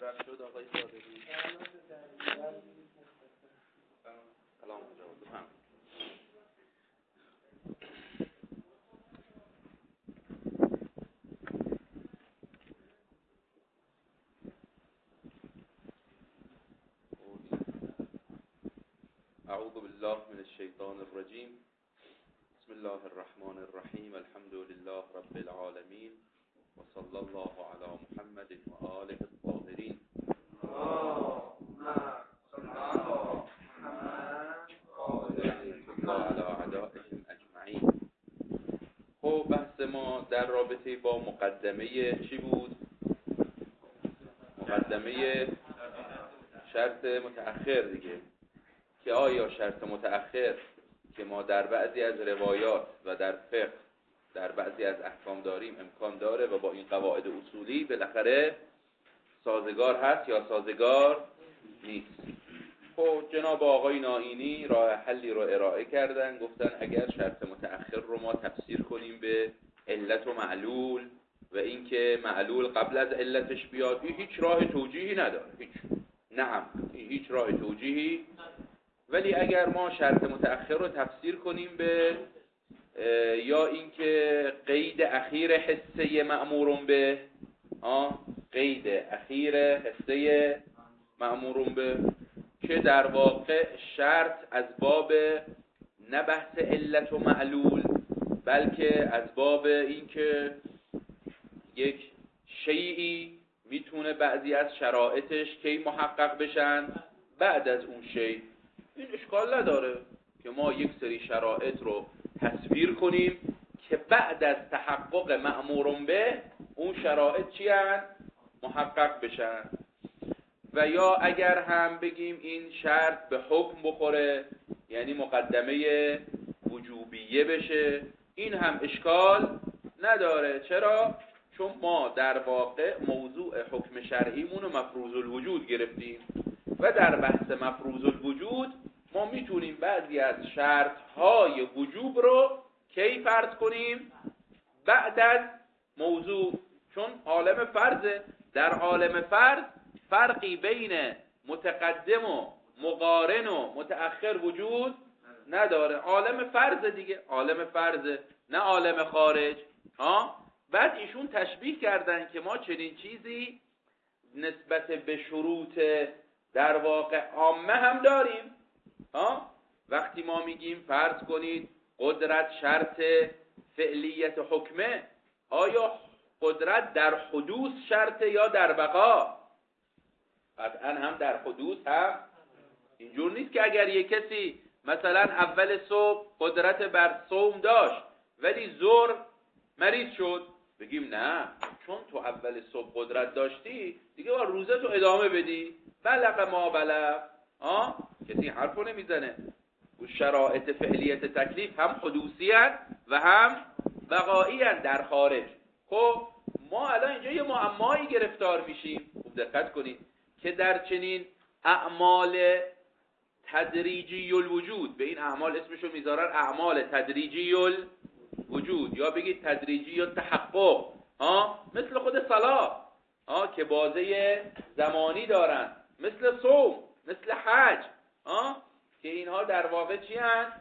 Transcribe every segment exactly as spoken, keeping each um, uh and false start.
رد شد آقای صادقی. سلام جواب بفهم. اعوذ بالله من الشیطان الرجیم. بسم الله الرحمن الرحیم. الحمد لله رب العالمین و صلی الله علی محمد و آله الطاهرین. خب بحث ما در رابطه با مقدمه چی بود؟ مقدمه شرط متأخر دیگه، که آیا شرط متأخر که ما در بعضی از روایات و در فقه در بعضی از احکام داریم امکان داره و با این قواعد اصولی بالاخره سازگار هست یا سازگار نیست. خب جناب آقای نائینی راه حلی رو ارائه کردن، گفتن اگر شرط متأخر رو ما تفسیر کنیم به علت و معلول و اینکه معلول قبل از علتش بیاد، این هیچ راه توجیهی نداره. هیچ نعم این هیچ راه توجیهی. ولی اگر ما شرط متأخر رو تفسیر کنیم به یا اینکه قید اخیر حصه مأمورون به آه قید اخیر حصه مأمورون به، که در واقع شرط از باب نه بحث علت و معلول بلکه از باب اینکه یک شیئی میتونه بعضی از شرایطش کی محقق بشن بعد از اون شیء. این اشکال نداره که ما یک سری شرایط رو تصویر کنیم که بعد از تحقق مأمورون به اون شرایط چی هست؟ محقق بشن. و یا اگر هم بگیم این شرط به حکم بخوره، یعنی مقدمه وجوبیه بشه، این هم اشکال نداره. چرا؟ چون ما در واقع موضوع حکم شرعیمون رو مفروض الوجود گرفتیم و در بحث مفروض الوجود ما میتونیم بعضی از شرطهای وجوب رو کی فرض کنیم؟ بعد از موضوع. چون عالم فرضه. در عالم فرض فرقی بین متقدم و مقارن و متأخر وجود نداره. عالم فرض دیگه، عالم فرضه نه عالم خارج. ها بعد ایشون تشبیه کردن که ما چنین چیزی نسبت به شروط در واقع عامه هم داریم. ها وقتی ما میگیم فرض کنید قدرت شرط فعلیت حکمه، آیا قدرت در حدوث شرط یا در بقا؟ قطعا هم در حدوث هم. اینجور نیست که اگر یک کسی مثلا اول صبح قدرت بر صوم داشت ولی ظهر مریض شد بگیم نه چون تو اول صبح قدرت داشتی دیگه با روزه تو ادامه بدی. بلغ ما بلغ. آه کسی حرفو نمیزنه. و شرایط فعلیت تکلیف هم حدوثیت و هم بقاییت در خارج. خب ما الان اینجا یه معمایی گرفتار میشیم. خوب دقت کنید که در چنین اعمال تدریجی الوجود، به این اعمال اسمشو میذارن اعمال تدریجی الوجود یا بگید تدریجی التحقق، ها مثل خود صلاة ها که بازه زمانی دارن، مثل صوم، مثل حج، ها که اینها در واقع چی هست؟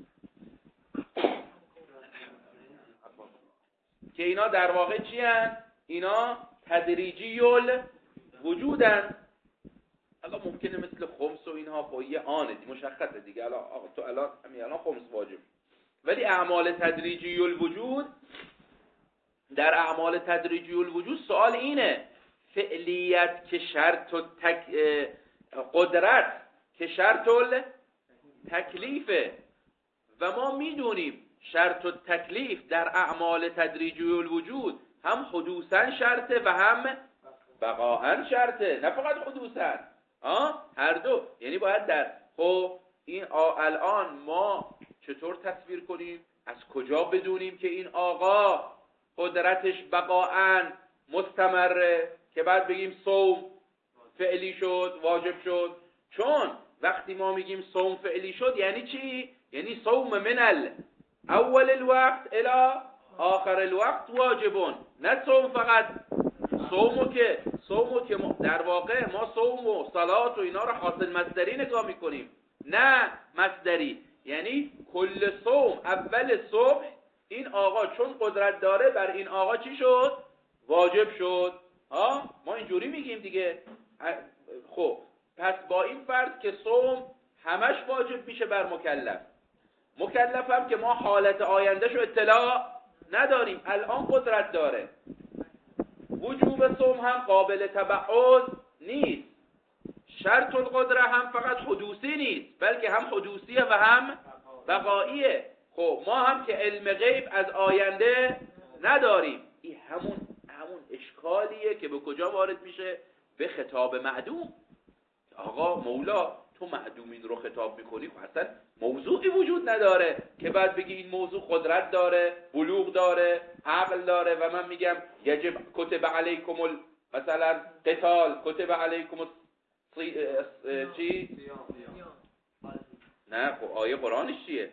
که اینا در واقع چی هست؟ اینا تدریجی الوجودن. الان ممکنه مثل خمس و اینها با یه آنه مشخصه دیگه، الان آقا تو الان همین الان خمس واجب، ولی اعمال تدریجی الوجود، در اعمال تدریجی الوجود سوال اینه فعلیت که شرط و تک... قدرت که شرط تکلیفه و ما میدونیم شرط و تکلیف در اعمال تدریجی الوجود هم حدوثاً شرطه و هم بقاءاً شرطه، نه فقط حدوثاً. آه هر دو. یعنی باید در خب این الان ما چطور تصویر کنیم؟ از کجا بدونیم که این آقا قدرتش بقاءاً مستمره که بعد بگیم صوم فعلی شد واجب شد؟ چون وقتی ما میگیم صوم فعلی شد یعنی چی؟ یعنی صوم من اول الوقت الى آخر الوقت واجبون، نه صوم فقط صومو که صومو که در واقع ما صوم و صلات و اینا رو حاصل مصدری نگاه میکنیم، نه مصدری. یعنی کل صوم اول صبح این آقا چون قدرت داره بر این آقا چی شد؟ واجب شد. ها ما اینجوری میگیم دیگه. خب پس با این فرض که صوم همش واجب میشه بر مکلف، مکلف هم که ما حالت آیندهشو اطلاع نداریم، الان قدرت داره، وجوب صوم هم قابل تبعض نیست، شرط القدره هم فقط حدوثی نیست بلکه هم حدوثیه و هم بقاییه. خب ما هم که علم غیب از آینده نداریم. این همون همون اشکالیه که به کجا وارد میشه؟ به خطاب معدوم. آقا مولا تو معدومین رو خطاب میکنی، خب اصلا موضوعی وجود نداره که بعد بگی این موضوع قدرت داره، بلوغ داره، عقل داره و من میگم یجب کتب علیکم ال... مثلا قتال، کتب علیکم الصی... چی؟ نه خب آیه قرآنش چیه؟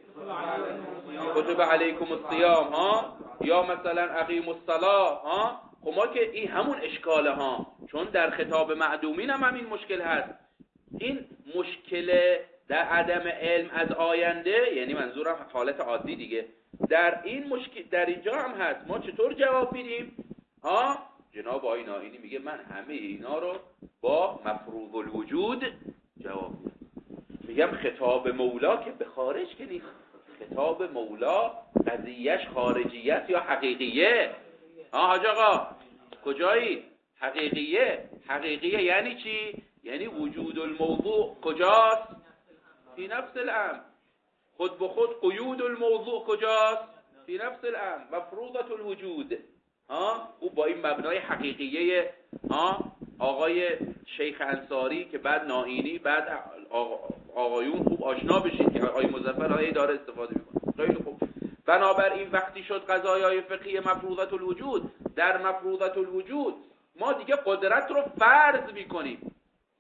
کتب علیکم الصیام ها، یا مثلا اقیم الصلاة ها. خب ما که این همون اشکاله ها، چون در خطاب معدومین هم همین مشکل هست. این مشکل در عدم علم از آینده، یعنی منظورم حالت عادی دیگه، در این مشکل در اینجا هم هست. ما چطور جواب میدیم؟ ها جناب آقای نائینی میگه من همه اینا رو با مفروض الوجود جواب میدم. میگم خطاب مولا که به خارج که نیست، خطاب مولا قضیهش خارجیت یا حقیقیه. ها حاج آقا کجایی؟ حقیقیه. حقیقیه یعنی چی؟ یعنی وجود الموضوع کجاست؟ فی نفس الامر. خود به خود قیود الموضوع کجاست؟ فی نفس الامر. مفروضة الوجود. ها او با این مبنای حقیقیه ها آقای شیخ انصاری که بعد نائینی بعد آقا آقایون خوب آشنا بشید که آقای مظفر آیه داره استفاده میکنه. خیلی خوب. بنابراین وقتی شد قضایای فقهی مفروضة الوجود، در مفروضة الوجود ما دیگه قدرت رو فرض میکنیم.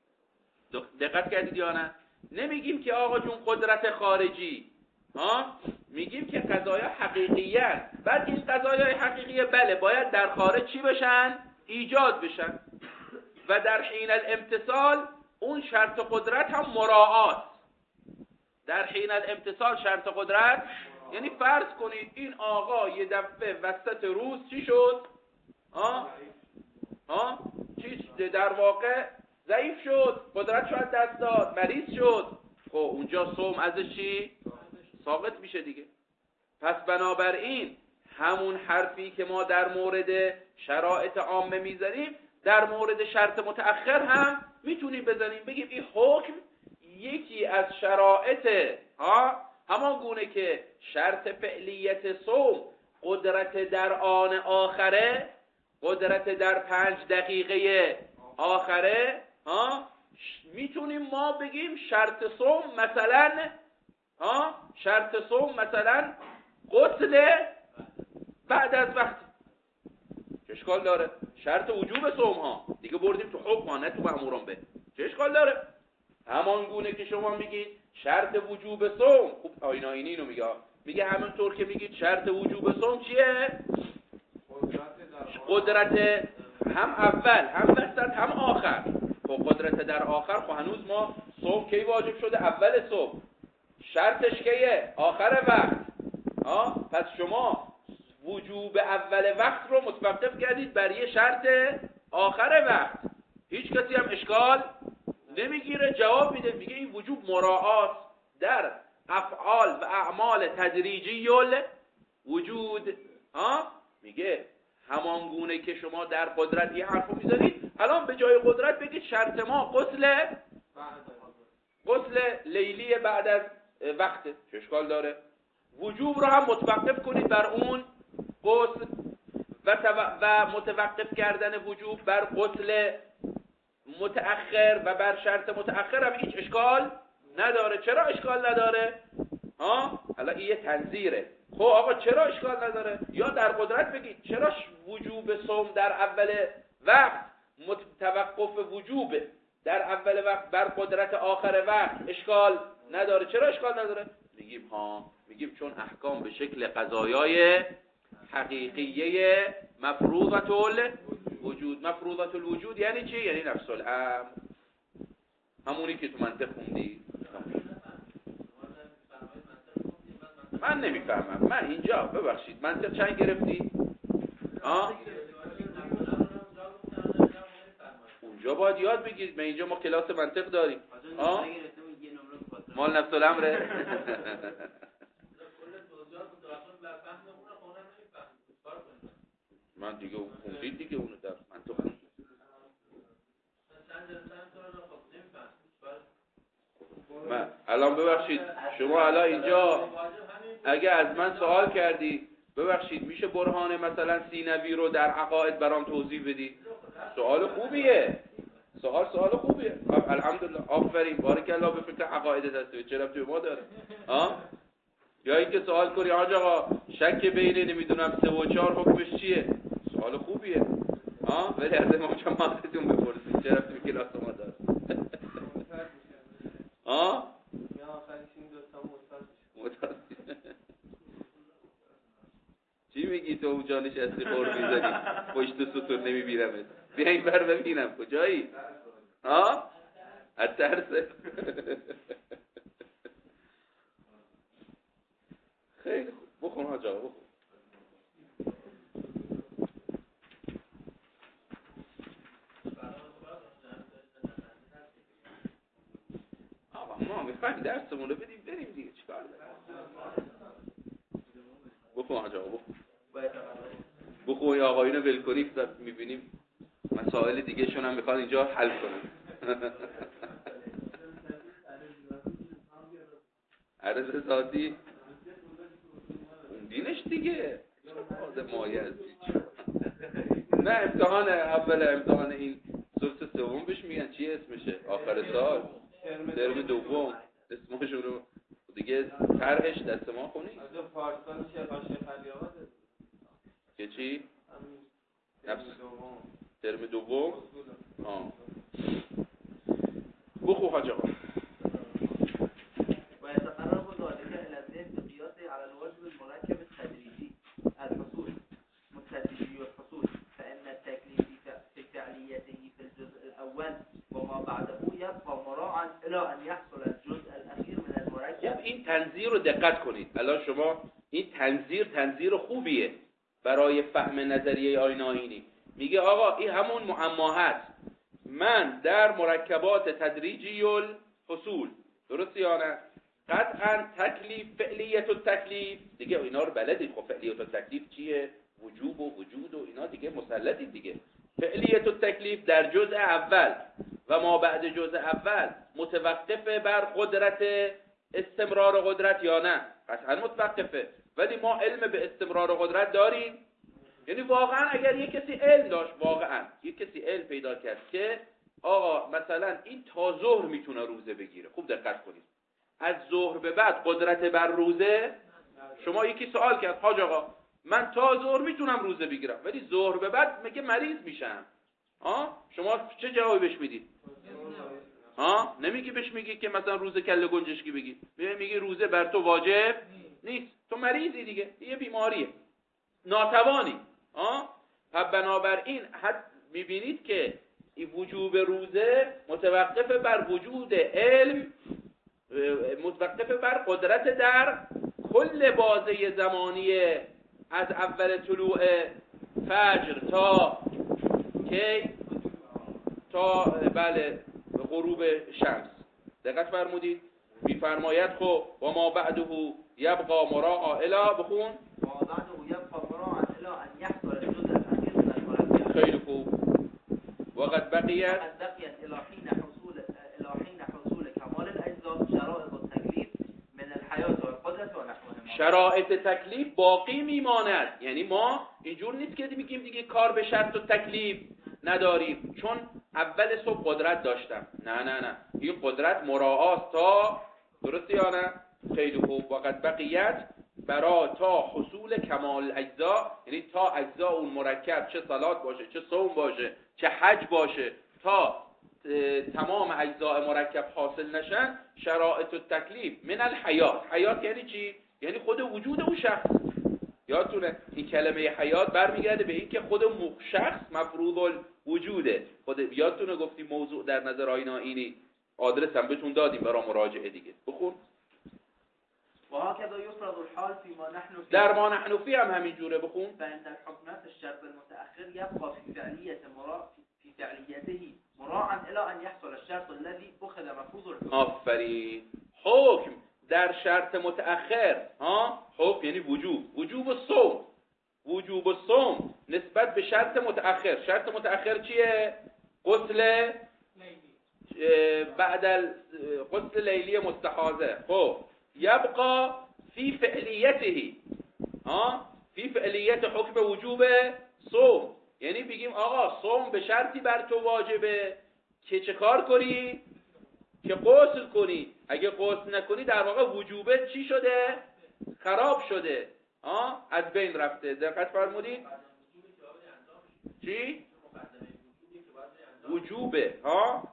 دقت کردید یا نه؟ نمیگیم که آقا جون قدرت خارجی، ها میگیم که قضایا حقیقیه. بعد این قضایای حقیقیه بله باید در خارج چی بشن؟ ایجاد بشن. و در حین الامتصال اون شرط قدرت هم مراعات. در حین الامتصال شرط قدرت یعنی فرض کنید این آقا یه دفعه وسط روز چی شد؟ ها ها چی در واقع ضعیف شد، قدرت شد دست داد، مریض شد. خب اونجا صوم ازش چی؟ ساقط میشه دیگه. پس بنابراین همون حرفی که ما در مورد شرایط عامه میزنیم در مورد شرط متأخر هم میتونیم بزنیم، بگیم این حکم یکی از شرایط ها همان گونه که شرط فعلیت صوم قدرت در آن آخره، قدرت در پنج دقیقه آخره ها، میتونیم ما بگیم شرط صوم مثلا ها شرط صوم مثلا غسل بعد از وقت. چه اشکال داره؟ شرط وجوب صوم ها دیگه بردیم تو حکم ها نه تو مأموران به. چه اشکال داره؟ همان گونه که شما میگید شرط وجوب صوم، خوب آیناینی اینو میگه میگه همونطور که میگید شرط وجوب صوم چیه؟ قدرت هم اول هم وسط هم آخر. خب قدرت در آخر خب هنوز ما صوم کی واجب شده؟ اول صبح. شرطش کیه؟ آخر وقت. آه؟ پس شما وجوب اول وقت رو متوقف کردید بر یه شرط آخر وقت. هیچ کسی هم اشکال نمیگیره، جواب میده میگه این وجوب مراعات در افعال و اعمال تدریجی وجود. ها میگه همان گونه که شما در قدرت یه حرفو میذارید، الان به جای قدرت بگید شرط ما غسل غسل لیلی بعد از وقت. چه اشکال داره؟ وجوب رو هم متوقف کنید بر اون غسل و, و متوقف کردن وجوب بر غسل متأخر و بر شرط متأخر هم هیچ اشکال نداره. چرا اشکال نداره؟ ها حالا این یه تنظیره. خب آقا چرا اشکال نداره؟ یا در قدرت بگید چرا وجوب صوم در اول وقت توقف وجوب در اول وقت بر قدرت آخر وقت اشکال نداره؟ چرا اشکال نداره؟ میگیم ها میگیم چون احکام به شکل قضایای حقیقیه مفروضة وجود. مفروضات الوجود یعنی چی؟ یعنی نفس الامر، همونی که تو منطق خوندی. من نمیفهمم، من اینجا ببخشید منطق چند گرفتی؟ آه؟ اونجا باید یاد بگیرید، من اینجا ما کلاس منطق داریم. آه؟ مال نفس الامره. من دیگه خوندید دیگه اونو در منطق خوندید. من الان ببخشید شما الان اینجا اگه از من سوال کردی ببخشید میشه برهان مثلا سینوی رو در عقاید برام توضیح بدی؟ سوال خوبیه، سوال سوال خوبیه. خب الحمدلله، آفرین، بارک الله به فکر عقاید دسته. چرا تو ما داره؟ ها؟ یا اینکه سوال کنی حاج آقا شک بین نمیدونم سه و چهار حکمش چیه؟ سوال خوبیه. ها؟ ولی از امام جماعتتون بپرسید چرا تو کلاس ما داره؟ ها؟ یا آخرش این دو تا معتاد چی میگی تو اونجا نشستی خور میزنی پشت سطور نمیبینمت؟ بیا این بر ببینم کجایی؟ ها؟ از ترسه. خیلی خوب، بخون حاج آقا بخون. آقا ما میخوایم درسمون رو بدیم بریم دیگه، چیکار داریم؟ بخون حاج آقا بخون. بخون یا آقایونو ول کنید و میبینیم مسائل دیگه شون هم میخوان اینجا حل کنن. عرض ذاتی اون دینش دیگه آده مایه از نه امتحان اول امتحان این سلس سوم بهش میگن چی اسمشه آخر سال ترم دوم اسمشون رو دیگه طرحش دست ما خونی از پارسال چه باشه خلیابات که چی؟ نفس ترم دوم آه بخو حاج آقا. ويتقرب ذلك إلى الذهن بقياس على الوجه المركب التدريجي الحصول التدريجي والحصول فإن التكليف في فعليته في الجزء الأول وما بعده يبقى مراعا إلى أن يحصل الجزء الأخير من المركب. این تنظیر رو دقت کنید. الان شما این تنظیر تنظیر خوبیه برای فهم نظریه آیناینی. میگه آقا این همون معما هست، من در مرکبات تدریجی الحصول، درست یا نه؟ قطعا تکلیف فعلیت التکلیف دیگه اینا رو بلدید. خب فعلیت التکلیف چیه؟ وجوب و وجود و اینا دیگه مسلطید دیگه. فعلیت التکلیف در جزء اول و ما بعد جزء اول متوقف بر قدرت استمرار قدرت یا نه؟ قطعا متوقفه. ولی ما علم به استمرار قدرت داریم؟ یعنی واقعا اگر یک کسی علم داشت، واقعا یک کسی علم پیدا کرد که آقا مثلا این تا ظهر میتونه روزه بگیره، خوب دقت کنید، از ظهر به بعد قدرت بر روزه، شما یکی سوال کرد حاج آقا من تا ظهر میتونم روزه بگیرم ولی ظهر به بعد میگه مریض میشم، ها شما چه جوابی بهش میدید؟ ها نمیگی بهش، میگی که مثلا روزه کله گنجشکی بگی، میگی روزه بر تو واجب نیست، تو مریضی دیگه، یه بیماریه، ناتوانی. ها پس بنابراین حد میبینید که این وجوب روزه متوقف بر وجود علم، متوقف بر قدرت در کل بازه زمانی از اول طلوع فجر تا کی؟ تا بله غروب شمس. دقت فرمودید؟ میفرماید خب و ما بعده یبقى مراعا الی، بخون و ما بعده یبقى مراعا الی ان یحصل الجزء الاخیر من المرکب. خیلی خوب. وقد بقیت وقد بقیت الی حین حصول الی حین حصول کمال الاجزاء شرائط التکلیف من الحیات والقدرت و نحوهما. شرایط تکلیف باقی میماند. یعنی ما اینجور نیست که میگیم دیگه کار به شرط و تکلیف نداریم چون اول صبح قدرت داشتم، نه نه نه، این قدرت مراعاست تا، درست یا نه؟ خیلی خوب. وقد بقیت برا تا حصول کمال اجزا، یعنی تا اجزا اون مرکب، چه صلات باشه، چه صوم باشه، چه حج باشه، تا تمام اجزاء مرکب حاصل نشن، شرائط التکلیف من الحیات. حیات یعنی چی؟ یعنی خود وجود اون شخص. یادتونه این کلمه حیات برمیگرده به این که خود شخص مفروض الوجوده. خود یادتونه گفتیم موضوع در نظر آیین آیینی، آدرس هم بهتون دادیم برای مراجعه دیگه. بخون. و هكذا يفرض الحال فيما نحن فيه. در ما نحن فيه هم همین جوره. بخون. فإن الحكم في الشرط المتأخر يبقى في فعلية مرا في فعليته مراعا إلى أن يحصل الشرط الذي أخذ مفروض الحكم. آفرین. حکم در شرط متأخر، ها، حکم یعنی وجوب، وجوب الصوم، وجوب الصوم نسبت به شرط متأخر. شرط متأخر چیه؟ غسل بعد غسل لیلی مستحاضه. خب یبقى فی فعلیته، ها، فی فعلیت حکم وجوب صوم. یعنی بگیم آقا صوم به شرطی بر تو واجبه که چه کار کنی؟ که غسل کنی. اگه غسل نکنی در واقع وجوبه چی شده؟ خراب شده، ها، از بین رفته. دقت فرمودید؟ چی؟ وجوبه، ها.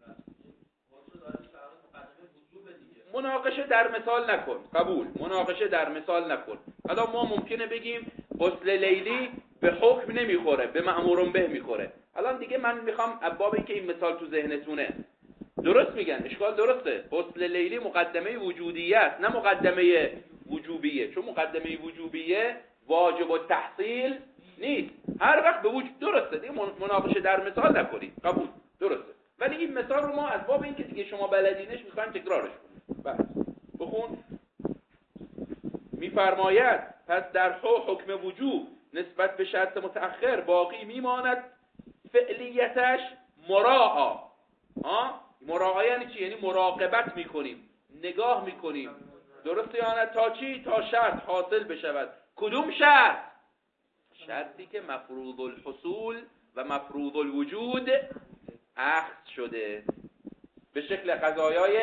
مناقشه در مثال نکن. قبول. مناقشه در مثال نکن. حالا ما ممکنه بگیم غسل لیلی به حکم نمیخوره، به مأمور به میخوره. الان دیگه من میخوام باب این که این مثال تو ذهنتونه. درست میگن، اشکال درسته. غسل لیلی مقدمه وجودیه است، نه مقدمه وجوبیه. چون مقدمه وجوبیه واجب التحصیل نیست. هر وقت به وجود درسته. دیگه مناقشه در مثال نکنید. قبول. درسته. ولی این مثال رو ما از باب این که دیگه شما بلدینش میخوایم تکرارش کنیم. بله. بخون. میفرماید پس در حکم وجوب نسبت به شرط متأخر باقی میماند فعلیتش مراعا. ها؟ مراعا یعنی چی؟ یعنی مراقبت میکنیم، نگاه میکنیم. درسته یا نه؟ تا چی؟ تا شرط حاصل بشود. کدوم شرط؟ شرطی که مفروض الحصول و مفروض الوجود اخذ شده به شکل قضایای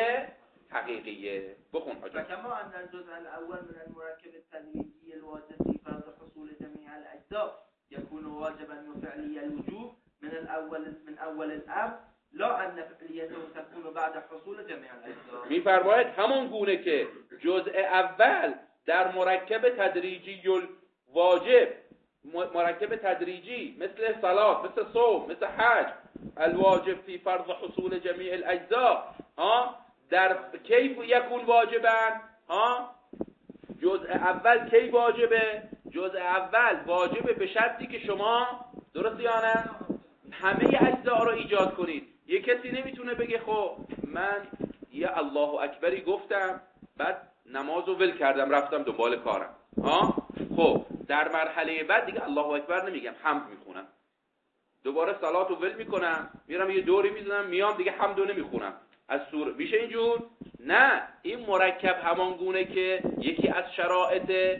حقیقیه. بخون حاجا. وكما أن الجزء الأول من المركب التدريجي الواجب في فرض حصول جميع الأجزاء يكون واجبا وفعلي الوجوب من الأول من أول الأمر لا أن فعليته تكون بعد حصول جميع الأجزاء. می‌فرماید همان گونه که جزء اول در مرکب تدریجی الواجب، مرکب تدریجی مثل صلات، مثل صوم، مثل حج، الواجب فی فرض حصول جمیع الاجزاء، ها، در کیف یکون واجبن، ها، جزء اول کی واجبه؟ جزء اول واجبه به شرطی که شما درست یا نه همه اجزا رو ایجاد کنید. یه کسی نمیتونه بگه خب من یه الله اکبری گفتم بعد نمازو ول کردم رفتم دنبال کارم، ها، خب در مرحله بعد دیگه الله اکبر نمیگم، حمد میخونم، دوباره صلاتو ول میکنم میرم یه دوری میزنم میام دیگه حمدو نمیخونم از سوره. میشه اینجور؟ نه، این مرکب همان گونه که یکی از شرایط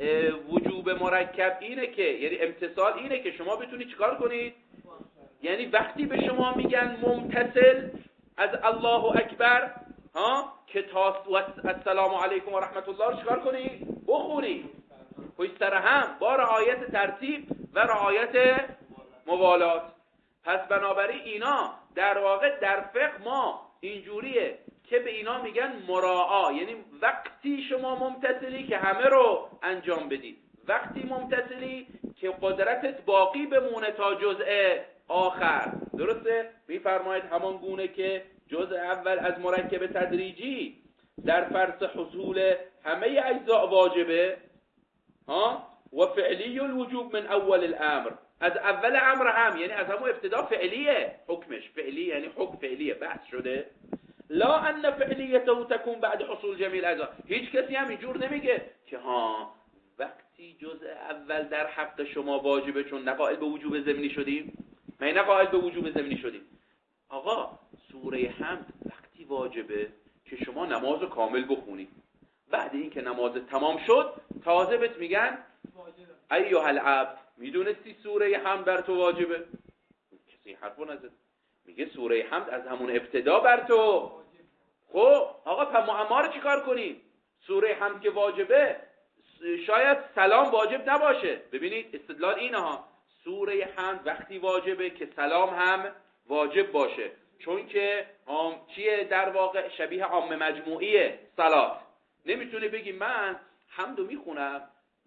وجوب مرکب اینه که یعنی امتصال اینه که شما بتونید چیکار کنید؟ یعنی وقتی به شما میگن ممتثل از الله اکبر، ها، که تا السلام علیکم و رحمت الله رو چیکار کنید؟ بخونید پشت سر هم با رعایت ترتیب و رعایت موالات. پس بنابراین اینا در واقع در فقه ما اینجوریه که به اینا میگن مراعا، یعنی وقتی شما ممتثلی که همه رو انجام بدی، وقتی ممتثلی که قدرتت باقی بمونه تا جزء آخر. درسته؟ میفرماید همان گونه که جزء اول از مرکب تدریجی در فرض حصول همه اجزاء واجبه، ها، و فعلی الوجوب من اول الامر، از اول امر هم یعنی از همون ابتدا فعلیه، حکمش فعلی یعنی حکم فعلیه، بحث شده. لا ان فعلیته تکون بعد حصول جمیع الاجزاء. هیچ کسی هم اینجور نمیگه که ها وقتی جزء اول در حق شما واجبه چون نقائل به وجوب ضمنی شدیم، ما نقائل به وجوب ضمنی شدیم. آقا سوره حمد وقتی واجبه که شما نماز کامل بخونی، بعد این که نماز تمام شد تازه بهت میگن ایها العبد میدونستی سوره حمد بر تو واجبه؟ کسی حرفو نزد، میگه سوره حمد از همون ابتدا بر تو. خب آقا پس ما رو چیکار کنیم؟ سوره حمد که واجبه شاید سلام واجب نباشه. ببینید استدلال اینه ها، سوره حمد وقتی واجبه که سلام هم واجب باشه، چون که چیه در واقع شبیه عام مجموعیه صلات. نمیتونه بگی من حمدو میخونم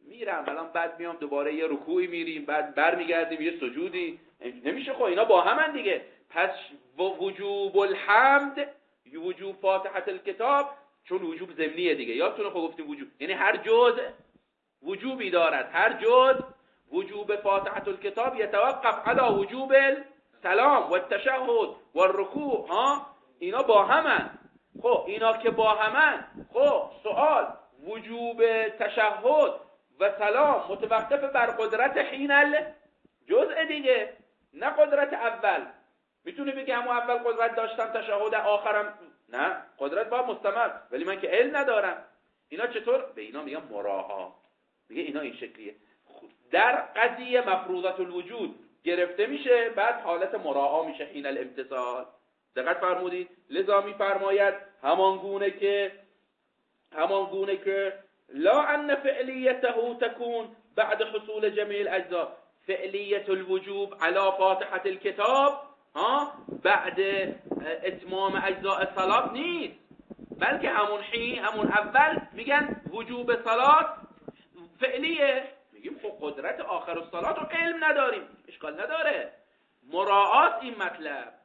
میرم الان بعد میام دوباره یه رکوعی میریم بعد برمیگردیم یه سجودی، نمیشه. خب اینا با همن دیگه. پس وجوب الحمد وجوب فاتحه الکتاب چون وجوب ضمنیه دیگه. یادتونه خب گفتیم وجوب یعنی هر جزء وجوبی دارد، هر جزء وجوب فاتحه الکتاب یتوقف علی وجوب السلام و التشهد و الرکوع. ها اینا با همن. خب اینا که با همن، خب سوال وجوب تشهد و سلام متوقف بر قدرت حین الجزء دیگه، نه قدرت اول. میتونی بگی همون اول قدرت داشتم تشهد آخرم نه، قدرت باید مستمر، ولی من که علم ندارم. اینا چطور؟ به اینا میگم مراعا. میگه اینا این شکلیه. در قضیه مفروضات الوجود گرفته میشه، بعد حالت مراعا میشه حین الامتثال. دقت فرمودید؟ لذا میفرماید همان گونه که همان گونه که لا ان فعلیته تكون بعد حصول جميع الاجزاء، فعلیت الوجوب علی فاتحه الكتاب ها بعد اتمام اجزاء الصلاه نیست، بلکه همون حین همون اول میگن وجوب صلات فعلیه. میگیم خب قدرت آخر الصلات رو علم نداریم، اشکال نداره، مراعات این مطلب.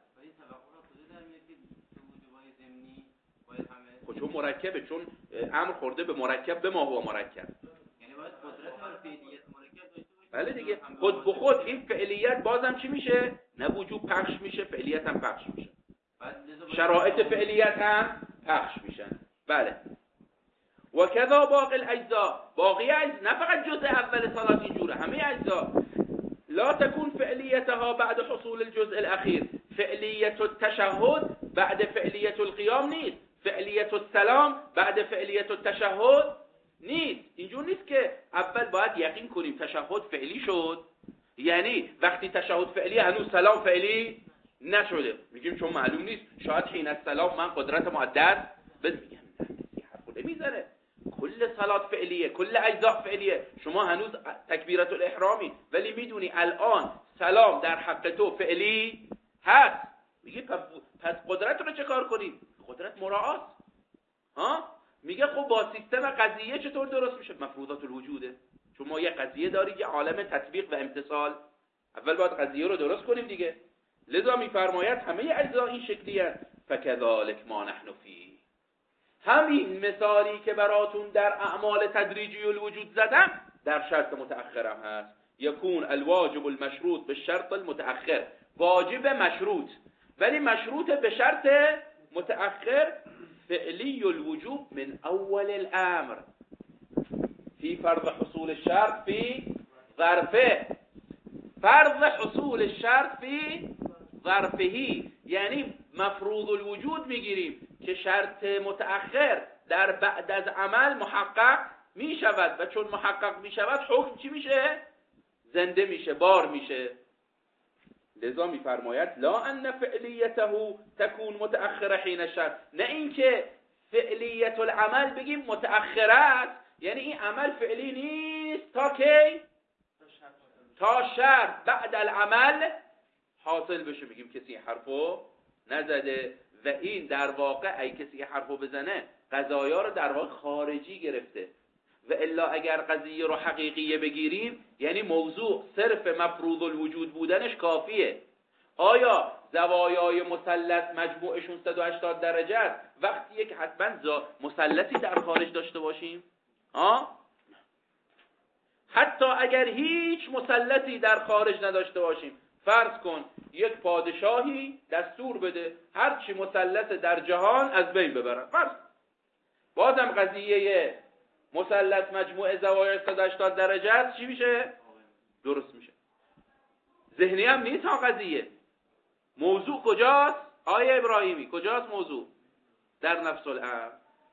خب چون مرکبه، چون امر خورده به مرکب، به ما هو مرکب، یعنی باید قدرت فعلیت مرکب داشته باشه. بله دیگه. خود به خود این فعلیت بازم چی میشه؟ نه وجوب پخش میشه، فعلیت هم پخش میشه، شرایط فعلیت هم پخش میشن. بله. و کذا باقی الاجزاء، باقی اجزا نه فقط جزء اول صلات اینجوره، همه اجزا لا تكون فعلیتها بعد حصول الجزء الاخیر، فعلیت التشهد بعد فعلیت القیام نیست، فعلیت السلام بعد فعلیت التشهد نیست. اینجور نیست که اول باید یقین کنیم تشهد فعلی شد، یعنی وقتی تشهد فعلی هنوز سلام فعلی نشده، میگیم چون معلوم نیست، شاید حین السلام من قدرت معدد بس میگم نه کسی حرفو نمیزنه، کل صلات فعلیه، کل اجزاء فعلیه. شما هنوز تکبیرت الاحرامی ولی میدونی الان سلام در حق تو فعلی هست، میگه پس قدرت رو چه کار کنیم؟ قدرت مراعات. ها میگه خب با سیستم قضیه چطور درست میشه؟ مفروضات الوجوده. چون ما یه قضیه داری که عالم تطبیق و امتثال، اول باید قضیه رو درست کنیم دیگه. لذا میفرماید همه اجزا این شکلی هست. فکذالک ما نحن فی، همین مثالی که براتون در اعمال تدریجی الوجود زدم در شرط متأخرم هست. یکون الواجب المشروط به شرط المتأخر، واجب مشروط ولی مشروط به شرط متأخر. فعلی الوجوب من اول الامر فی فرض حصول الشرط فی ظرفه، فرض حصول الشرط فی ظرفهی، یعنی مفروض الوجود میگیریم که شرط متأخر در بعد از عمل محقق میشود و چون محقق میشود حکم چی میشه؟ زنده میشه، بار میشه. لذا میفرماید لا ان فعلیته تكون متأخره حین الشرط، نه اینکه فعلیت العمل بگیم متأخره است، یعنی این عمل فعلی نیست تا کی؟ تا شرط بعد العمل حاصل بشه. میگیم کسی حرفو نزده و این در واقع ای کسی حرفو بزنه قضایا رو در واقع خارجی گرفته، و الا اگر قضیه رو حقیقیه بگیریم یعنی موضوع صرف مفروض الوجود بودنش کافیه. آیا زوایای مثلث مجموعشون صد و هشتاد درجه است وقتی یک حتما مثلثی در خارج داشته باشیم؟ آه؟ حتی اگر هیچ مثلثی در خارج نداشته باشیم، فرض کن یک پادشاهی دستور بده هر چی مثلث در جهان از بین ببرن، فرض بازم قضیه مثلث مجموع زوایای صد و هشتاد درجه است، چی میشه؟ درست میشه. ذهنی هم نیست ها قضیه. موضوع کجاست؟ آیه ابراهیمی کجاست موضوع؟ در نفس الامر،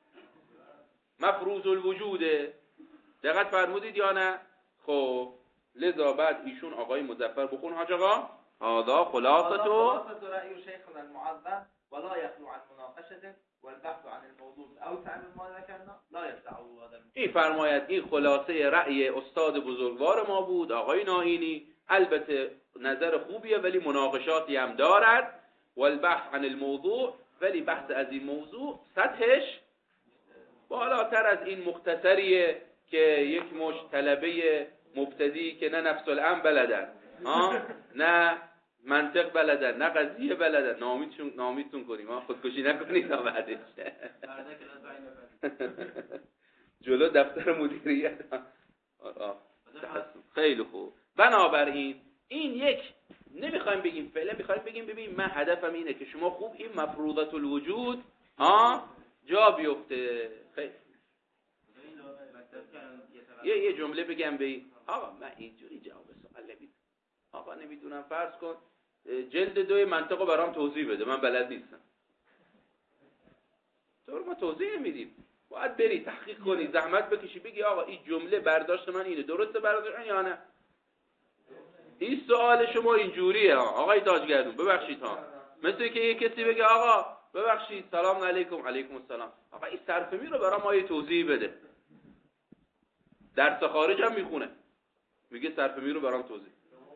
مفروض الوجوده. دقت فرمودید یا نه؟ خب لذا بعد ایشون آقای مظفر بخون حاج آقا. هذا خلاصه خلاصه رأی شیخنا المعظم ولا يخلو عن مناقشه والبحث عن الموضوع اوسع مما ذكرنا لا يسعه هذا. این فرماید این خلاصه رأی استاد بزرگوار ما بود آقای ناهینی، البته نظر خوبیه ولی مناقشاتی هم دارد. والبحث عن الموضوع، ولی بحث از این موضوع سطحش بالاتر از این مختصریه که یک مش طلبه مبتدی که نه نفس الامر بلدن ها نه منطق بلدن نه قضیه بلدن نامیدشون نامیدتون کنیم ها خودکشی نکنید تا بعدش جلو دفتر مدیریت. خیلی خوب. بنابراین این یک نمیخوایم بگیم فعلا، میخوایم بگیم ببین من هدفم اینه که شما خوب این مفروضات الوجود ها جا بیفته. خیلی یه یه جمله بگم به آقا من اینجوری جواب سوال نمیدونم. آقا نمیدونم فرض کن جلد دوی منطقه برام توضیح بده، من بلد نیستم. تو ما توضیح نمیدیم، باید بری تحقیق کنی، زحمت بکشی، بگی آقا این جمله برداشت من اینه، درسته برداشت من یا نه؟ این سوال شما اینجوریه ها آقای تاجگردون، ببخشید ها، مثل که یه کسی بگه آقا ببخشید سلام علیکم. علیکم السلام. آقا این صرفه‌می رو برام ما یه توضیح بده. درس خارج هم میخونه، میگه صرفه‌می رو برام توضیح.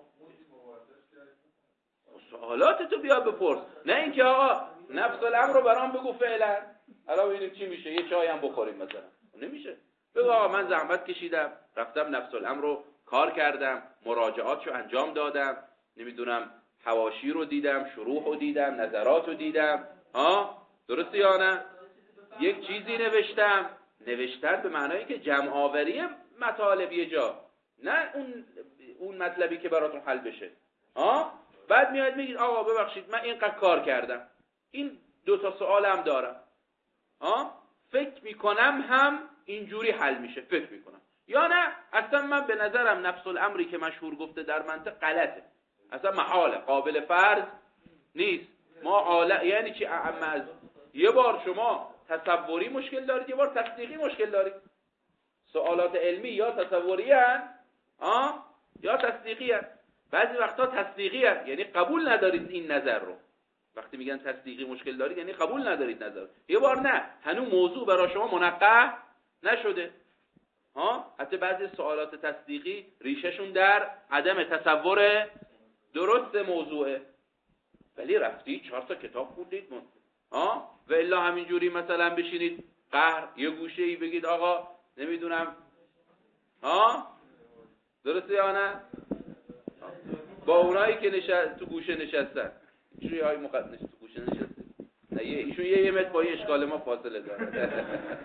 سوالات تو بیا بپرس، نه اینکه آقا نفس الامر رو برام بگو فعلا الان ببینیم چی میشه، یه چای هم بخوریم مثلا. نمیشه. بگو آقا من زحمت کشیدم، رفتم نفس الامر رو کار کردم، مراجعاتشو انجام دادم، نمیدونم حواشی رو دیدم، شروح رو دیدم، نظرات رو دیدم، ها درسته یا نه؟ یک چیزی نوشتم. نوشتن به معنایی که جمع آوری مطالب یه جا، نه اون اون مطلبی که براتون حل بشه. ها بعد میاد میگید آقا ببخشید من اینقدر کار کردم، این دو تا سوالم دارم، ها فکر میکنم هم اینجوری حل میشه، فکر میکنم، یا نه اصلا من به نظرم نفس الامری که مشهور گفته در منطق غلطه، اصلا محاله، قابل فرض نیست. ما حالا یعنی چی؟ اعمز یه بار شما تصوری مشکل دارید، یه بار تصدیقی مشکل دارید. سوالات علمی یا تصوری هست آه یا تصدیقی هست. بعضی وقتا تصدیقی هست یعنی قبول ندارید این نظر رو. وقتی میگن تصدیقی مشکل دارید یعنی قبول ندارید نظر. یه بار نه، هنوز موضوع برای شما منقح نشده. ها حتی بعضی سوالات تصدیقی ریشهشون در عدم تصور درست موضوعه، ولی رفتی چهار تا کتاب خوندید من. ها و الا همینجوری مثلا بشینید قهر یه گوشه ای بگید آقا نمیدونم ها درسته یا نه؟ با اونایی که نشست تو گوشه نشستن، ایشون های مقدس تو گوشه نشسته، نه یه ایشون یه یه متر با یه اشکال ما فاصله داره.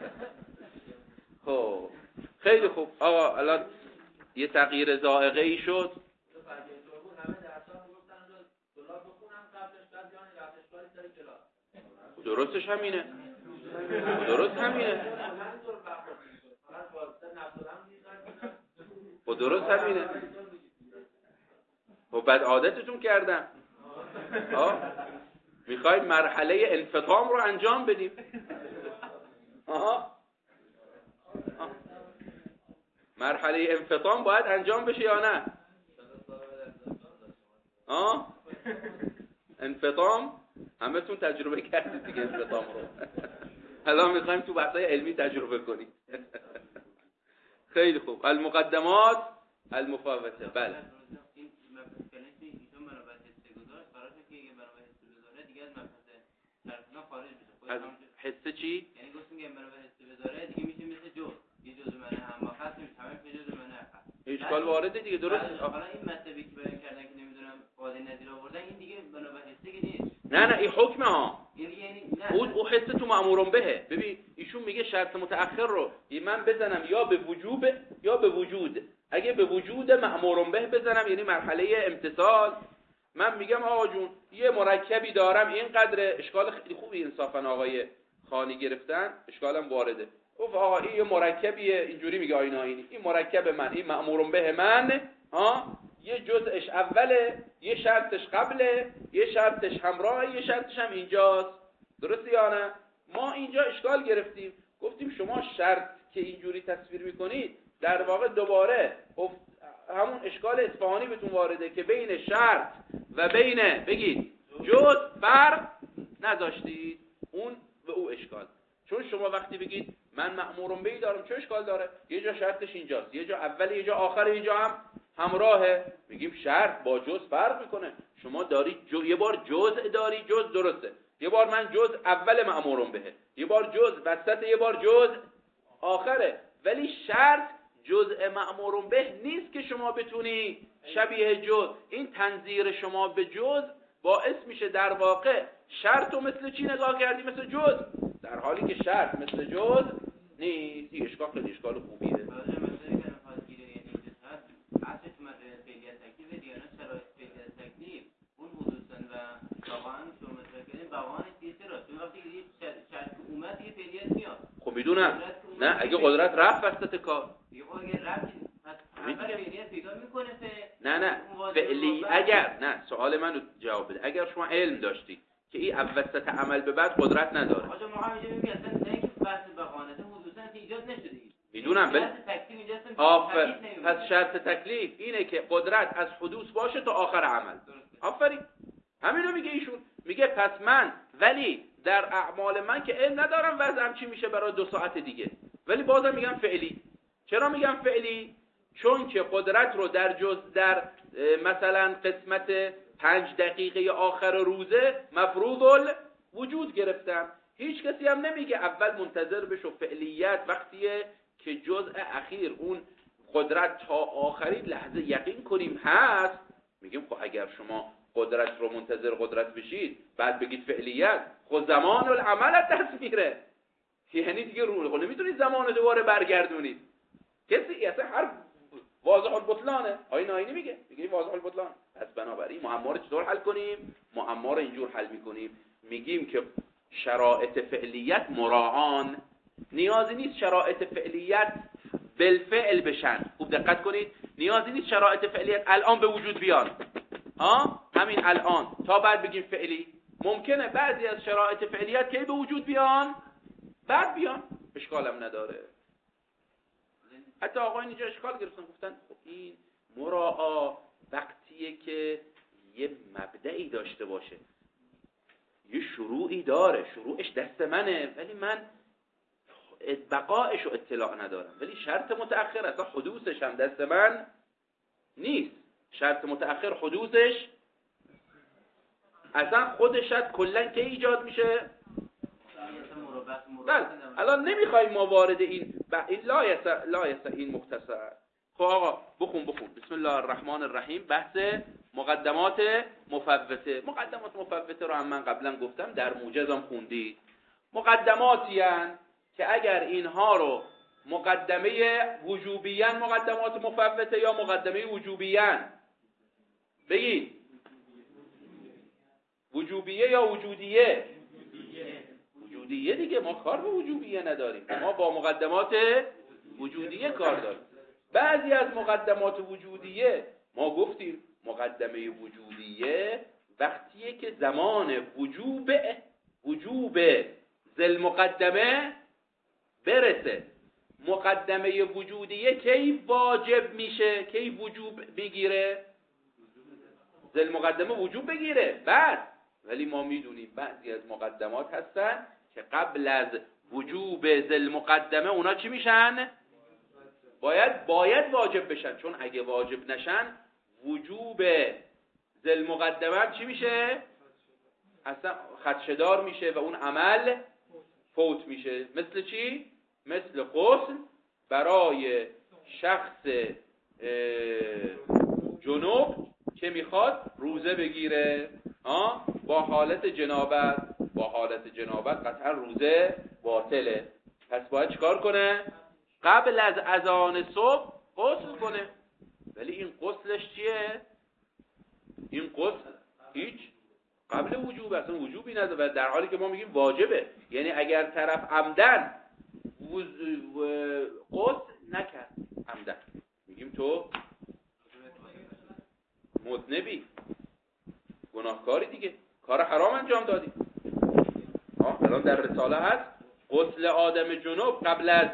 خب خیلی خوب آقا الان یه تغییر ذائقه ای شد. درستش همینه، درست همینه، و درست همینه. و بعد عادتتون کردم ها میخواید مرحله انفطام رو انجام بدیم. آها آه. مرحله انفطام باید انجام بشه یا نه؟ آه انفطام همه‌تون تجربه کردید دیگه انفطام رو. الان میخوایم تو بحث‌های علمی تجربه کنیم. خیلی خوب. المقدمات المفاوته. بله از حسه چی؟ یعنی گفتیم که برای حسه بذاره دیگه میشه مثل جو یه جزء منه هم خاص میشه، همه یه جزء منه خاص. اشکال وارده دیگه درست. حالا این مطلبی که بیان کردن که نمیدونم قاعده نظیر آوردن این دیگه بنا به حسه که نیست. نه نه این حکمه ها. یعنی اون او حسه تو مأمورون بهه. ببین ایشون میگه شرط متأخر رو من بزنم یا به وجوب یا به وجود. اگه به وجود مأمورون به بزنم یعنی مرحله امتصال، من میگم آقا جون یه مرکبی دارم اینقدر، اشکال خیلی خوبی انصافا آقای خانی گرفتن، اشکالم وارده. گفت آقا این یه مرکبیه، اینجوری میگه آیین آیینی، این مرکب من، این مأمور به من ها یه جزءش اوله، یه شرطش قبله، یه شرطش همراه، یه شرطش هم اینجاست. درسته یا نه؟ ما اینجا اشکال گرفتیم، گفتیم شما شرط که اینجوری تصویر میکنید در واقع دوباره همون اشکال اصفهانی بهتون وارده که بین شرط و بین بگید جز فرق نذاشتید، اون و او اشکال. چون شما وقتی بگید من مأمورم به دارم چه اشکال داره؟ یه جا شرطش اینجاست، یه جا اولی، یه جا آخر، یه جا هم همراهه. میگیم شرط با جز فرق میکنه. شما داری جو... یه بار جزء داری، جز درسته، یه بار من جز اول مأمورم بهه، یه بار جز وسط، یه بار جز آخره، ولی شرط جزء مأمور به نیست که شما بتونی شبیه جز. این تنظیر شما به جز باعث میشه در واقع شرط و مثل چی نگاه کردی؟ مثل جز، در حالی که شرط مثل جز نیست. این اشکال خیلی اشکال خوبیه. خب میدونم نه اگه قدرت رفت وسط کار نه نه فعلی اگر نه سوال منو جواب بده. اگر شما علم داشتی که این وسط عمل به بعد قدرت نداره آجا ما همیشه میگیم اصلا نه که بحث بقانته حدوثاً ایجاد نشده میدونم ولی آفر پس شرط تکلیف اینه که قدرت از حدوث باشه تا آخر عمل. آفرین همینو میگه ایشون. میگه پس من ولی در اعمال من که علم ندارم وضعم چی میشه برای دو ساعت دیگه، ولی بازم میگم فعلی. چرا میگم فعلی؟ چون که قدرت رو در جز در مثلا قسمت پنج دقیقه آخر روزه مفروض الوجود گرفتم. هیچ کسی هم نمیگه اول منتظر بشو فعلیت وقتیه که جزء اخیر اون قدرت تا آخرین لحظه یقین کنیم هست. میگیم خب اگر شما قدرت رو منتظر قدرت بشید بعد بگید فعلیت، خب زمان العمل از دست میره. یعنی دیگه رو خب نمیتونید زمان دوباره برگردونید. کسی اصلا هر واضح البطلانه. آیه ناینی میگه میگه واضح البطلان. پس بنابراین معما رو چطور حل کنیم؟ معما رو اینجور حل میکنیم، میگیم که شرایط فعلیت مراعان، نیازی نیست شرایط فعلیت بالفعل بشن. خوب دقت کنید، نیازی نیست شرایط فعلیت الان به وجود بیان، ها همین الان تا بعد بگیم فعلی. ممکنه بعضی از شرایط فعلیت که به وجود بیان بعد بیان، اشکالم نداره. حتی آقایان اینجا اشکال گرفتن، گفتن خب این مراعا وقتیه که یه مبدئی داشته باشه، یه شروعی داره، شروعش دست منه ولی من بقایش رو اطلاع ندارم، ولی شرط متأخر اصلا حدوثش هم دست من نیست. شرط متأخر حدوثش اصلا خودش کلا که ایجاد میشه. بله الان نمیخوایم ما وارد این ب... این لا یس لا یس این مختصر. خب آقا بخون بخون بسم الله الرحمن الرحیم. بحث مقدمات مفوته. مقدمات مفوته رو هم من قبلا گفتم، در موجزم خوندید. مقدماتی هستند که اگر اینها رو مقدمه وجوبیان مقدمات مفوته یا مقدمه وجوبیان بگید، وجوبیه یا وجودیه؟ وجودیه دیگه، ما کار به وجوبیه نداریم، ما با مقدمات وجودیه کار داریم. بعضی از مقدمات وجودیه ما گفتیم مقدمه وجودیه وقتیه که زمان وجوب وجوب ذل مقدمه برسه. مقدمه وجودیه کی واجب میشه، کی وجوب بگیره؟ ذل مقدمه وجوب بگیره بعد. ولی ما میدونیم بعضی از مقدمات هستن که قبل از وجوب ذل مقدمه اونا چی میشن؟ باید باید واجب بشن، چون اگه واجب نشن وجوب ذل مقدمه چی میشه؟ اصلا خدشدار میشه و اون عمل فوت میشه. مثل چی؟ مثل غسل برای شخص جنوب که میخواد روزه بگیره ها، با حالت جنابت با حالت جنابت قطعا روزه باطله. پس باید چیکار کنه؟ قبل از اذان صبح غسل کنه. ولی این غسلش چیه؟ این غسل هیچ قبل وجوب اصلا وجوبی نداره، در حالی که ما میگیم واجبه. یعنی اگر طرف عمدن غسل نکرد، عمدن میگیم تو مذنبی، گناهکاری دیگه، کار حرام انجام دادی. ها الان در رساله هست غسل آدم جنوب قبل از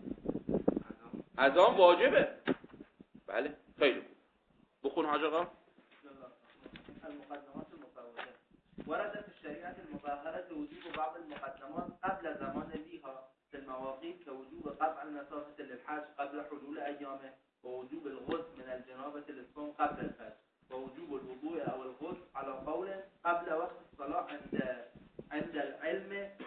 اذان واجبه. بله خیلی بخون حاج آقا. المقدمات المفوته ورد في الشريعة المطهرة وجوب بعض المقدمات قبل زمان ليها في المواقيت كوجوب قطع المسافة للحاج قبل حلول أيامه، ووجوب الغسل من الجنابة للصوم قبل الفجر، ووجوب الوضوء أو الغسل على قول قبل وقت الصلاة عند عند العلم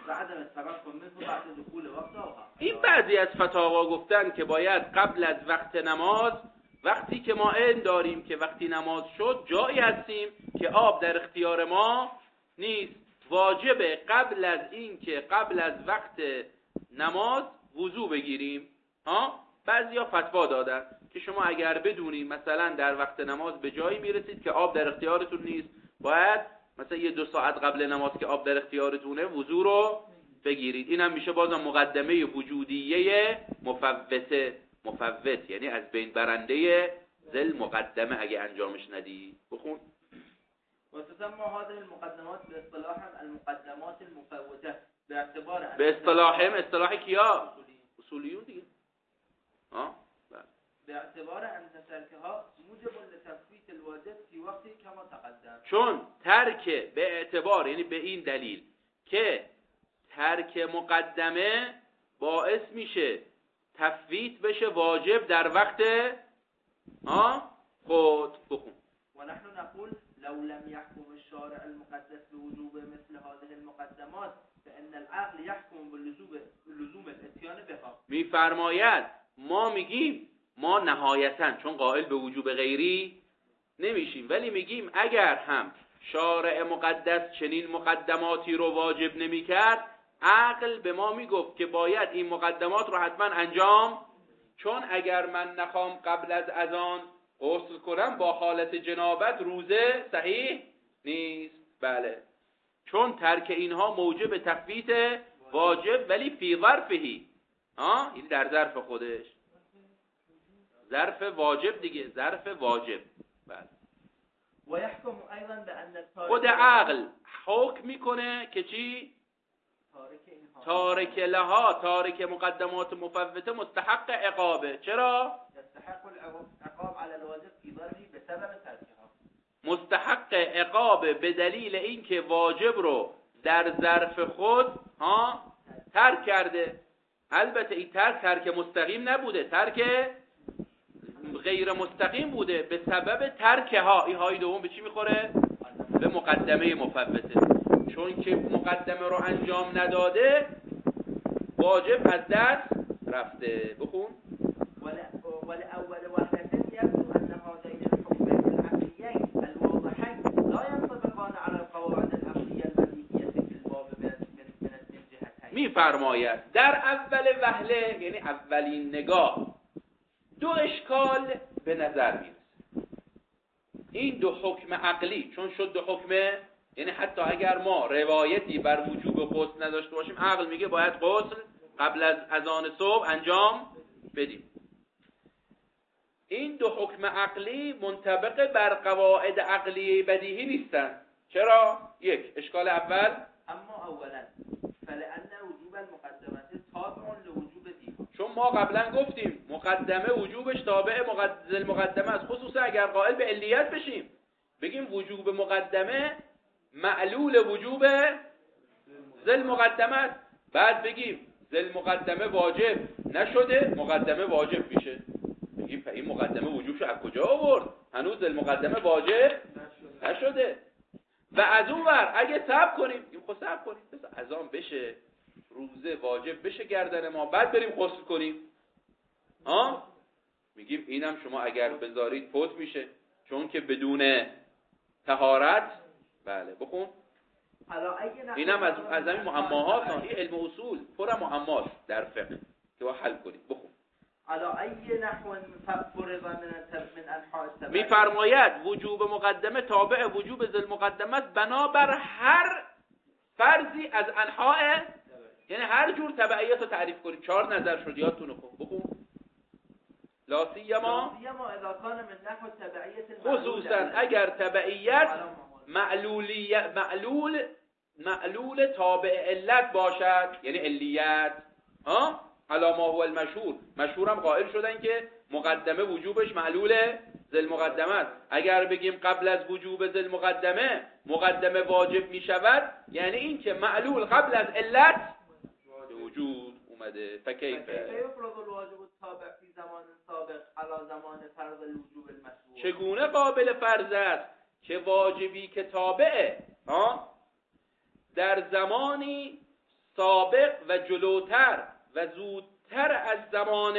بعد التمكن منه بعد دخول وقتها. این بعضی از فتاوا گفتن که باید قبل از وقت نماز، وقتی که ما علم داریم که وقتی نماز شد جایی هستیم که آب در اختیار ما نیست، واجبه قبل از این که قبل از وقت نماز وضو بگیریم. ها بعضیا فتوا دادن که شما اگر بدونید مثلا در وقت نماز به جایی میرسید که آب در اختیارتون نیست، باید مثلا یه دو ساعت قبل نماز که آب در اختیارتونه وضو رو بگیرید. این هم میشه بازم مقدمه وجودیه مفوته. مفوت یعنی از بین برنده ذل مقدمه اگه انجامش ندی. بخون. وتسمى هذه المقدمات باصطلاحهم المقدمات المفوته باعتبار به اصطلاحهم اصطلاح کیا؟ اصولیون دیگه. ها باعتبار ان ترکها موجب لتفویت الواجب فی وقتی کما تقدم. چون ترک به اعتبار یعنی به این دلیل که ترک مقدمه باعث میشه تفویت بشه واجب در وقت ها خود. بخون. و نحن نقول لو لم يحكم الشارع المقدس بوجوب مثل هذه المقدمات فان العقل يحكم بلزوم لزوم الاتيان بها. میفرماید ما میگیم ما نهایتاً چون قائل به وجوب غیری نمیشیم، ولی میگیم اگر هم شارع مقدس چنین مقدماتی رو واجب نمیکرد، عقل به ما میگفت که باید این مقدمات رو حتما انجام، چون اگر من نخوام قبل از اذان غسل کنم با حالت جنابت روزه صحیح نیست. بله، چون ترک اینها موجب تفویت واجب ولی فی ظرفهی، ها این در ظرف خودش، ظرف واجب دیگه، ظرف واجب. بله. و یحکم ایضا بان خود عقل حکم میکنه که چی؟ تارک لها، تارک مقدمات مفوته مستحق عقابه. چرا؟ يستحق العقاب على الواجب في ظرفه بسبب تركها. مستحق عقاب به دلیل اینکه واجب رو در ظرف خود ها ترک کرده. البته این ترک ترک مستقیم نبوده، ترک غیر مستقیم بوده به سبب ترک ها. این های دوم به چی میخوره؟ به مقدمه مفوته. چون که مقدمه رو انجام نداده واجب از دست رفته. بخون. ولی اول وحدت یبدو ان هذین الحکمین العقلیین الواضحین لا ينطبقان على القواعد العقلیه البدیهیه فی الباب من جهتین. میفرماید در اول وهله یعنی اولین نگاه دو اشکال به نظر میرسه. این دو حکم عقلی چون شد دو حکمه، یعنی حتی اگر ما روایتی بر وجوب غسل نداشته باشیم، عقل میگه باید غسل قبل از اذان صبح انجام بدیم. این دو حکم عقلی منطبق بر قواعد عقلی بدیهی نیستن. چرا؟ یک، اشکال اول، اما اولا فلان وجوب المقدمات تابع لوجوب دیگر. چون ما قبلا گفتیم مقدمه وجوبش تابع مقدمه مقدمه است، خصوصا اگر قائل به علیت بشیم بگیم وجوب مقدمه معلول وجوب ذل مقدمه، بعد بگیم ذل مقدمه واجب نشده مقدمه واجب میشه، بگیم این مقدمه وجوبشو از کجا آورد؟ هنوز ذل مقدمه واجب نشده. و از اون ور اگه صبر کنیم، بگیم خب صبر کنیم بس اذان بشه روزه واجب بشه گردن ما بعد بریم غسل کنیم، ها میگیم اینم شما اگر بذارید فوت میشه، چون که بدون طهارت. بله بخون. اینم از از این معماهات، این علم اصول پر معماست در فقه که با حل کنید. بخون. على ای نحو فرض من انحاء التبع. میفرماید وجوب مقدمه تابع وجوب ذل مقدمه بنابر هر فرضی از انحاء، یعنی هر جور تبعیت رو تعریف کنید. چهار نظر شد یادتونه. خب بخون. لا سیما اذا كان من نحو التبعیت خصوصا اگر تبعیت معلولیت معلول معلول تابع علت باشد، یعنی علیت. ها حالا ما هو المشهور، مشهورم قائل شدن که مقدمه وجوبش معلول ذل مقدمه است. اگر بگیم قبل از وجوب ذل مقدمه مقدمه واجب می شود، یعنی این که معلول قبل از علت به وجود اومده. فکیف یفرض الواجب التابع فی زمان سابق علی زمان فرض الوجوب المشروع. چگونه قابل فرض است که واجبی که تابعه ها در زمانی سابق و جلوتر و زودتر از زمان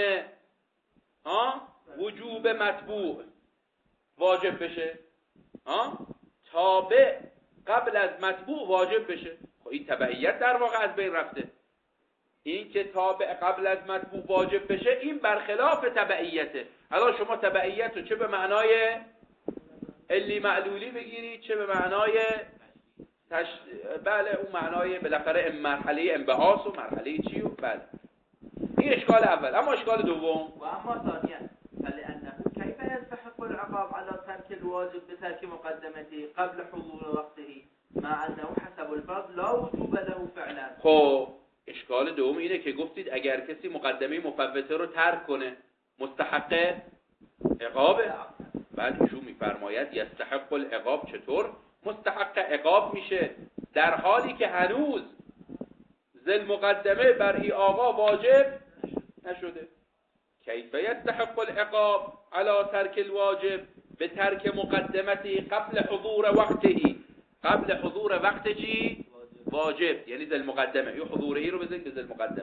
ها وجوب مطبوع واجب بشه، ها تابع قبل از مطبوع واجب بشه. خب این تبعیت در واقع از بین رفته. این که تابع قبل از مطبوع واجب بشه این برخلاف تبعیته. الان شما تبعیت رو چه به معنای علی معلولی بگیری چه به معنای تش... بله اون معنای بالاخره مرحله انبعاث و مرحله چی و بله این اشکال اول. اما اشکال دوم و اما ثانیا فلانه كيف يستحق العقاب على ترك الواجب بترك مقدمته قبل حضور وقته مع انه حسب الفرض لا وجوب له فعلا. خب اشکال دوم اینه که گفتید اگر کسی مقدمه مفوته رو ترک کنه مستحق عقابه. بعد ایشون میفرماید یستحق العقاب. چطور مستحق عقاب میشه در حالی که هنوز ذل مقدمه بر ای آقا واجب نشده؟ کیف یستحق العقاب علی ترک الواجب به ترک مقدمتی قبل حضور وقتهی. قبل حضور وقت چی؟ واجب، یعنی ذل مقدمه. یه حضوری رو بزنید به ذل مقدمه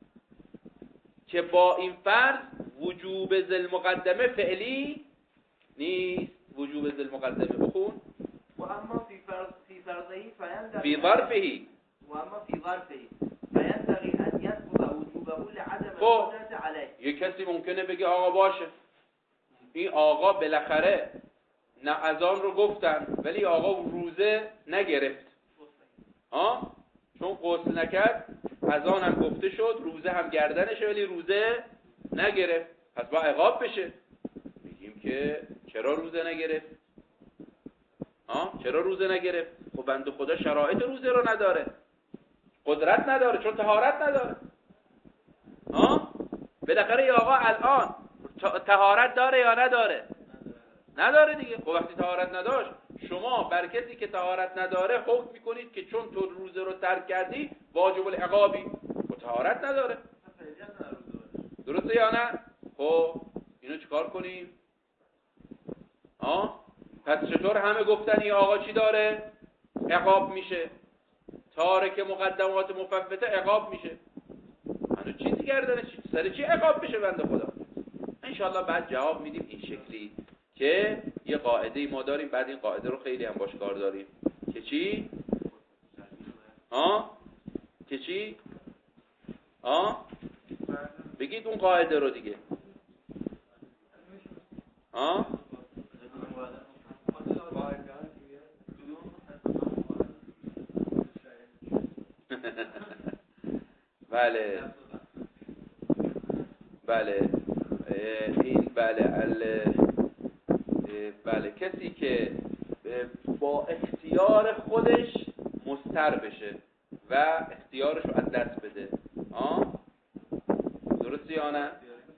که با این فرض وجوب ذل مقدمه فعلی نیست. وجوب ذل مقدمه بخون و اما فی فرض فی فرضه فینبغی فی ظرفه و اما فی ظرفه فینبغی ان یثبت وجوبه لعدم خب القدرة علیه. یه کسی ممکنه بگه آقا باشه این آقا بالاخره نه اذان رو گفتن ولی آقا روزه نگرفت، ها چون غسل نکرد اذان هم گفته شد روزه هم گردنشه ولی روزه نگرفت، پس با عقاب بشه. میگیم که چرا روزه نگرفت؟ ها چرا روزه نگرفت؟ خب بنده خدا شرایط روزه رو نداره، قدرت نداره چون طهارت نداره. ها بالاخره یا آقا الان طهارت داره یا نداره؟ نداره دیگه. خب وقتی طهارت نداشت شما بر کسی که طهارت نداره حکم میکنید که چون تو روزه رو ترک کردی واجب العقابی و طهارت نداره. درسته یا نه؟ خب اینو چیکار کنیم؟ ها پس چطور همه گفتن این آقا چی داره؟ عقاب میشه. تارک مقدمات مفوته عقاب میشه. منو چیزی گردنه چی؟ سر چی عقاب بشه بنده خدا؟ انشالله بعد جواب میدیم این شکلی که یه قاعده ما داریم، بعد این قاعده رو خیلی هم باش کار داریم که چی؟ ها؟ که چی؟ ها؟ بگید اون قاعده رو دیگه. ها؟ بله بله این بله ال بله کسی که با اختیار خودش مضطر بشه و اختیارش رو از دست بده. آه درسته یا نه؟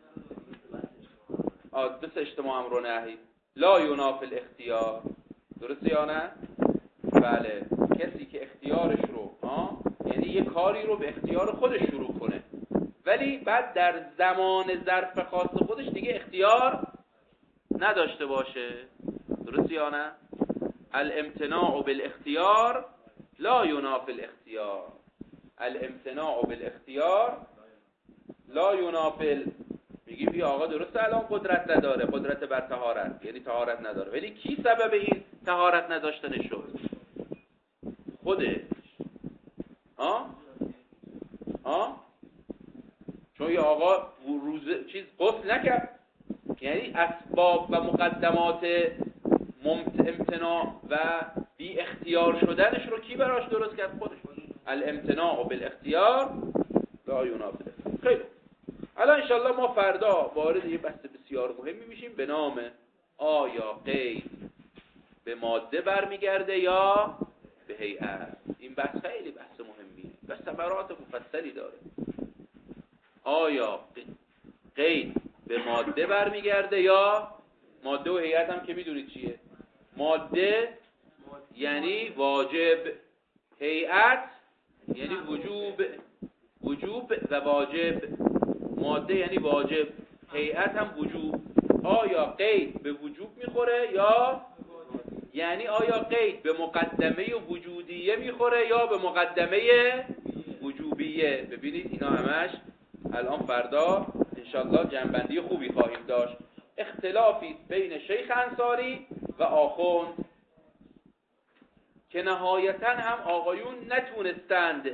آه دست اجتماع امر و نهی لا ینافی الاختیار. درسته یا نه؟ بله کسی که اختیارش رو آه یعنی یه کاری رو به اختیار خودش شروع کنه ولی بعد در زمان ظرف خاص خودش دیگه اختیار نداشته باشه. درسته یا نه؟ الامتناع بالاختیار لا ینافی الاختیار. الامتناع بالاختیار لا ینافی. میگیم بیا آقا درسته الان قدرت نداره، قدرت بر طهارت یعنی طهارت نداره، ولی کی سبب این طهارت نداشتن شد؟ خودش. ها ها چون یا آقا روز چیز غسل نکرد، یعنی اسباب و مقدمات امتناع و بی اختیار شدنش رو کی براش درست کرد؟ خودش. الامتناع بالاختیار لا ینافی. خیلی الان انشالله ما فردا وارد یه بحث بسیار مهمی میشیم به نام آیا قید به ماده برمیگرده یا به هیئت. این بحث خیلی بحث مهمیه و ثمرات مفصلی داره. آیا قید به ماده برمیگرده یا ماده و هیئت هم که میدونید چیه. ماده یعنی واجب، هیئت یعنی وجوب. وجوب و واجب. ماده یعنی واجب، هیئت هم وجوب. آیا قید به وجوب میخوره یا یعنی آیا قید به مقدمه وجودیه میخوره یا به مقدمه وجوبیه؟ کلیه. ببینید اینا همش الان فردا انشالله جنبندی خوبی خواهیم داشت. اختلافی بین شیخ انصاری و آخوند که نهایتا هم آقایون نتونستند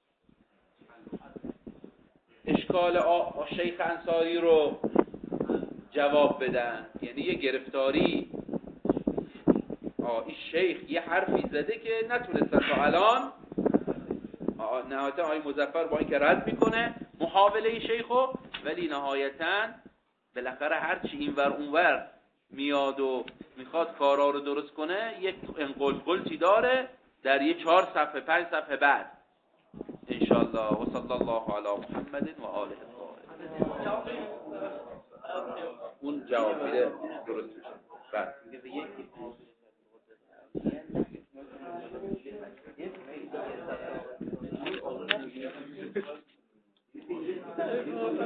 اشکال آ... شیخ انصاری رو جواب بدن. یعنی یه گرفتاری، آه این شیخ یه حرفی زده که نتونستن تا الان. نهایتا آقای مظفر با این که رد میکنه محاوله شیخو، ولی نهایتا بالاخره هرچی اینور اونور میاد و میخواد کارا رو درست کنه یک انقلقلتی داره در یه چهار صفحه پنج صفحه بعد انشالله. و صلی الله علی محمد و آله الطاهرین. اون جواب میده درست بشه.